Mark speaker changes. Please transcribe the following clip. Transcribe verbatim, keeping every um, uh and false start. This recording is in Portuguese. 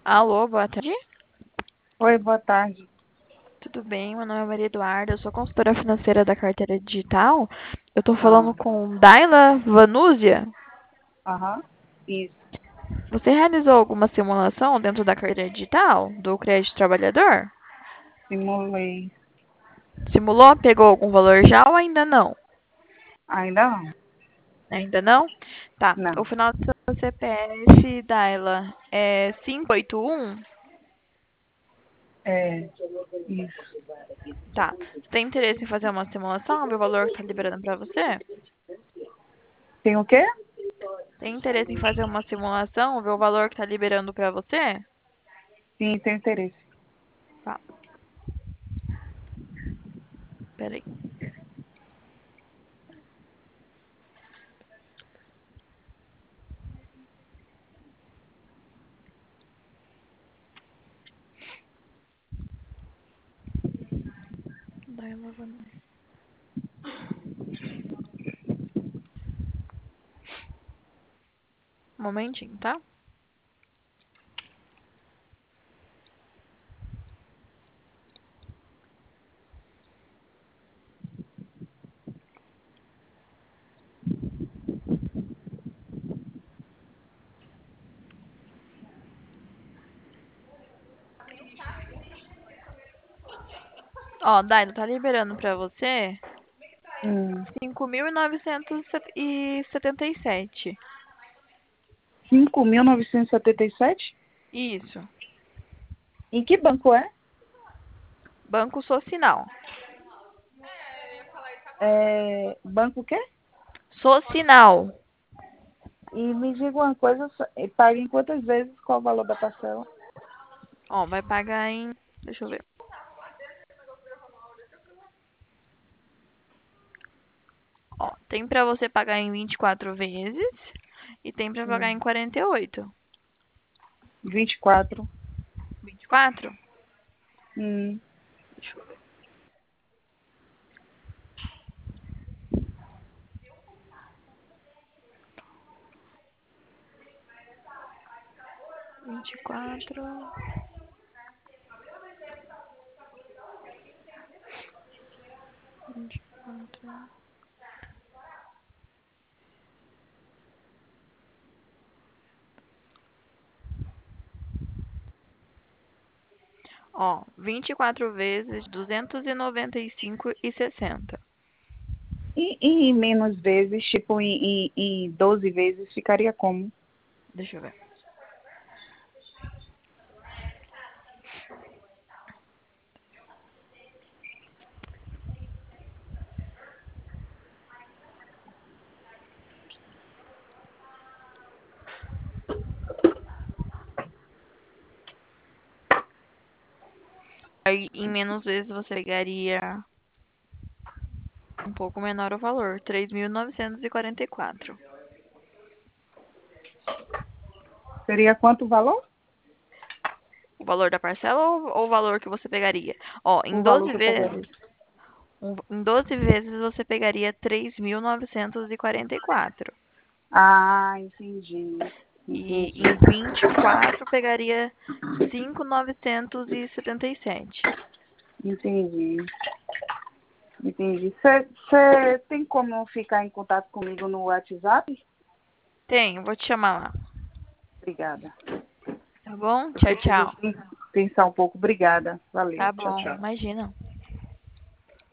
Speaker 1: Alô, boa tarde.
Speaker 2: Oi, boa tarde.
Speaker 1: Tudo bem? Meu nome é Maria Eduarda, eu sou consultora financeira da carteira digital. Eu tô falando
Speaker 2: Ah,
Speaker 1: com Daila Vanúzia.
Speaker 2: aham, isso.
Speaker 1: Você realizou alguma simulação dentro da carteira digital do crédito trabalhador?
Speaker 2: Simulei.
Speaker 1: Simulou? Pegou algum valor já ou ainda não?
Speaker 2: Ainda não?
Speaker 1: Ainda não? Tá. O
Speaker 2: Não.
Speaker 1: final do seu C P F, Daila, é cinco oito um?
Speaker 2: É, isso.
Speaker 1: Tá. Você tem interesse em fazer uma simulação, ver o valor que tá liberando pra você?
Speaker 2: Tem o quê?
Speaker 1: Tem interesse em fazer uma simulação, ver o valor que tá liberando pra você?
Speaker 2: Sim, tem interesse.
Speaker 1: Tá. Peraí. Daila Vanúzia. Um momentinho, tá? Ó, Daila, tá liberando pra você
Speaker 2: Hum.
Speaker 1: cinco mil novecentos e setenta e sete.
Speaker 2: cinco mil novecentos e setenta e sete?
Speaker 1: Isso.
Speaker 2: Em que banco é?
Speaker 1: Banco Socinal.
Speaker 2: É, banco o quê?
Speaker 1: Socinal.
Speaker 2: E me diga uma coisa, só- eh, paga em quantas vezes? Qual o valor da parcela?
Speaker 1: Ó, vai pagar em... Deixa eu ver. Ó, tem pra você pagar em vinte e quatro vezes e tem pra pagar
Speaker 2: Hum.
Speaker 1: em quarenta e oito.
Speaker 2: vinte e quatro.
Speaker 1: vinte e quatro?
Speaker 2: Hum.
Speaker 1: Deixa eu ver. vinte e quatro. vinte e quatro. Ó, vinte e quatro vezes duzentos e noventa e cinco e sessenta.
Speaker 2: E, e em menos vezes, tipo em, em, em doze vezes, ficaria como?
Speaker 1: Deixa eu ver. Aí, em menos vezes, você pegaria um pouco menor o valor, três mil novecentos e quarenta e quatro.
Speaker 2: Seria quanto o valor?
Speaker 1: O valor da parcela ou, ou o valor que você pegaria? Ó, em
Speaker 2: O valor
Speaker 1: doze
Speaker 2: que eu pegaria.
Speaker 1: vezes, um- em doze vezes você pegaria três mil novecentos e quarenta e quatro.
Speaker 2: Ah, entendi.
Speaker 1: E
Speaker 2: Entendi.
Speaker 1: em vinte e quatro pegaria cinco mil novecentos e setenta e sete.
Speaker 2: Entendi. Entendi. Você tem como ficar em contato comigo no WhatsApp?
Speaker 1: Tem, vou te chamar lá.
Speaker 2: Obrigada.
Speaker 1: Tá bom? Tchau,
Speaker 2: Preciso
Speaker 1: tchau.
Speaker 2: sim, pensar um pouco. Obrigada.
Speaker 1: Tá
Speaker 2: Valeu. Tchau,
Speaker 1: bom,
Speaker 2: tchau.
Speaker 1: imagina.